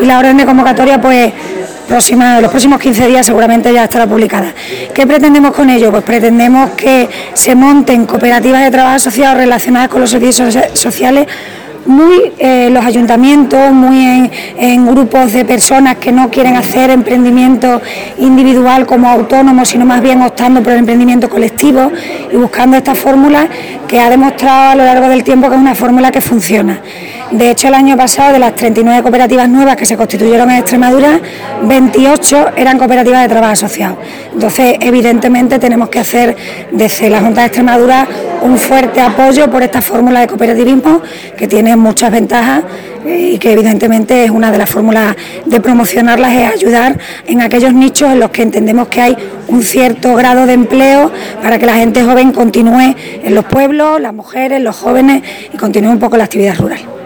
y la orden de convocatoria pues los próximos 15 días seguramente ya estará publicada. ¿Qué pretendemos con ello? Pues pretendemos que se monten cooperativas de trabajo asociado relacionadas con los servicios sociales, muy los ayuntamientos, muy en grupos de personas que no quieren hacer emprendimiento individual como autónomos, sino más bien optando por el emprendimiento colectivo y buscando esta fórmula que ha demostrado a lo largo del tiempo que es una fórmula que funciona. De hecho, el año pasado, de las 39 cooperativas nuevas que se constituyeron en Extremadura, 28 eran cooperativas de trabajo asociado. Entonces, evidentemente, tenemos que hacer desde la Junta de Extremadura un fuerte apoyo por esta fórmula de cooperativismo que tiene muchas ventajas y que evidentemente es una de las fórmulas de promocionarlas, es ayudar en aquellos nichos en los que entendemos que hay un cierto grado de empleo para que la gente joven continúe en los pueblos, las mujeres, los jóvenes y continúe un poco la actividad rural.